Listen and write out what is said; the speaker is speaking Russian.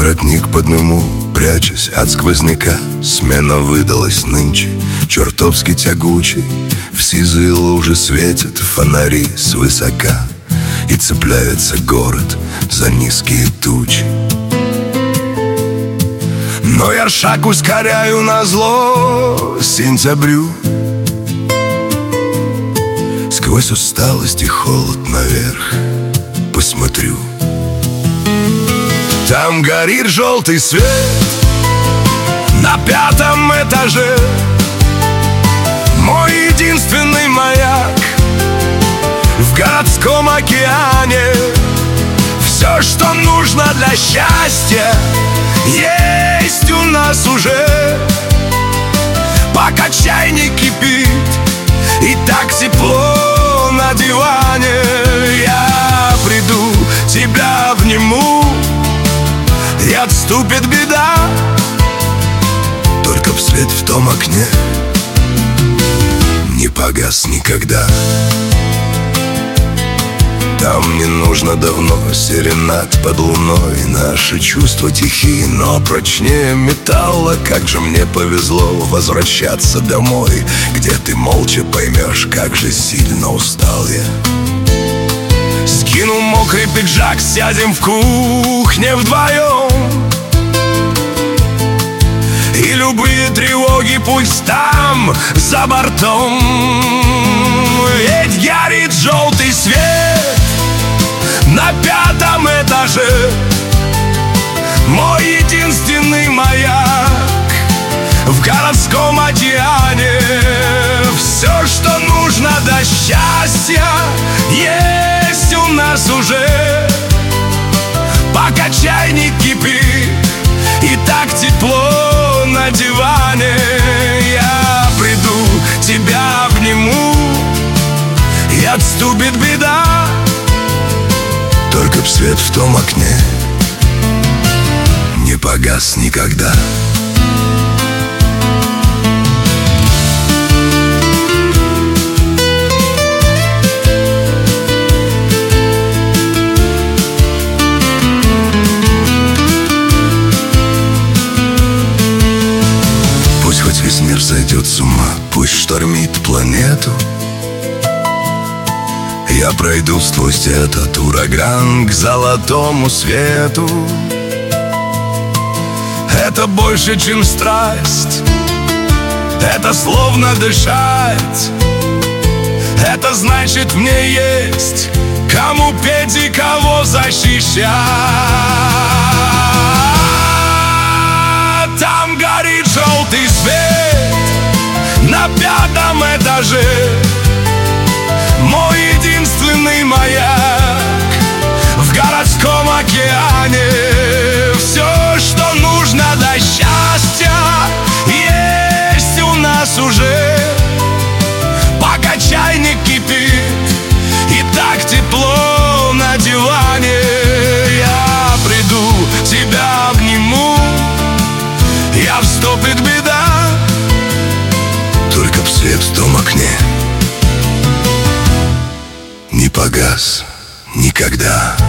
воротник подниму, прячась от сквозняка. Смена выдалась нынче, чертовски тягучей. В сизые лужи светят фонари свысока, и цепляется город за низкие тучи. Но я шаг ускоряю назло сентябрю. Сквозь усталость и холод наверх посмотрю. Там горит желтый свет на 5-м этаже. Мой единственный маяк в городском океане. Все, что нужно для счастья, есть у нас уже. Пока чай не кипит и так тепло на диване, я приду, тебя обниму, и отступит беда. Только б свет в том окне не погас никогда. Там не нужно давно серенад под луной. Наши чувства тихи, но прочнее металла. Как же мне повезло возвращаться домой, где ты молча поймешь, как же сильно устал я. Скину мокрый пиджак, сядем в кухне вдвоем, и любые тревоги пусть там за бортом. Ведь горит желтый свет на 5-м этаже. Мой единственный маяк в городском океане. Все, что нужно до счастья, есть у нас уже. Пока чай не кипит и так тепло на диване, я приду, тебя обниму, и отступит беда. Только б свет в том окне не погас никогда. Пусть хоть весь мир сойдет с ума, пусть штормит планету, я пройду сквозь этот ураган к золотому свету. Это больше, чем страсть, это словно дышать. Это значит, мне есть кому петь и кого защищать. Там горит желтый свет на 5-м этаже. Мой единственный маяк в городском океане. Все, что нужно до счастья, есть у нас уже. Пока чай не кипит и так тепло на диване, я приду, тебя обниму, и отступит беда. Только б свет в том окне не погас никогда.